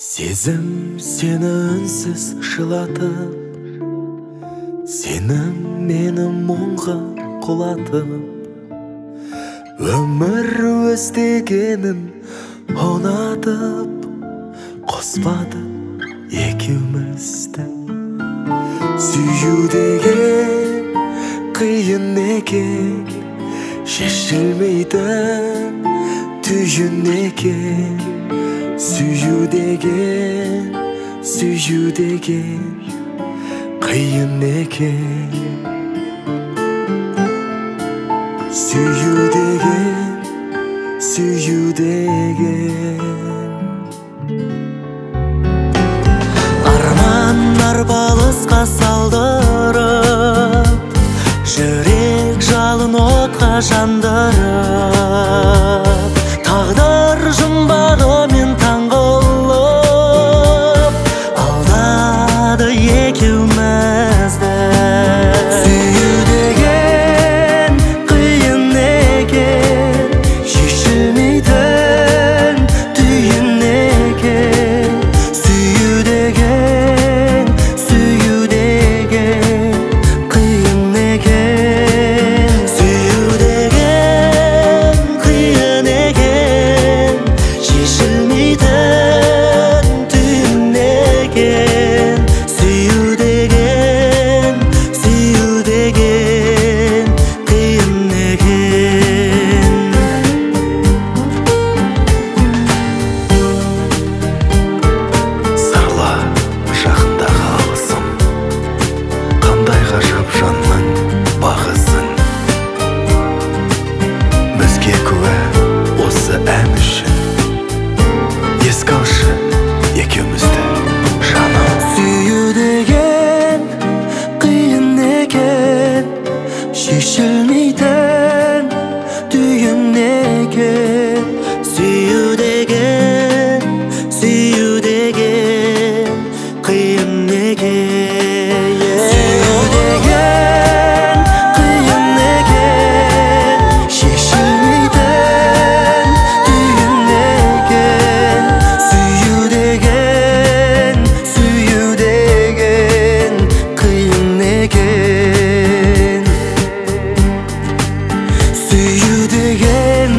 Сезім сені үнсіз жылатып, сенің мені мұңға құлатып, өмір өз дегенін ұнатып, қоспады екеумізді. Сүю деген қиын екен, шешілмейтін түйін екен. Сүю деген қиын екен. Сүю деген арман арпалысқа салдырып, жүрек жалын отқа жандырып, тағдыр жұмбағымен таңғылып алдады екеумізді. Сүю деген қиын екен, шешілмейтін түйін екен. Сүю деген қиын екен. Сүю деген қиын екен, шешілмейтін түйін екен. Сүю деген қиын екен. Сарла жақындағы алысым, қандай ғажап жанның бағысын. Бізге куә осы ән үшін, еске алшы екеумізді жаным. Сүю деген қиын екен, шешілмейтін түйін екен. Сүю деген қиын екен. Сүю деген қиын екен, шешілмейтін түйін екен. Сүю деген қиын екен. Сүю деген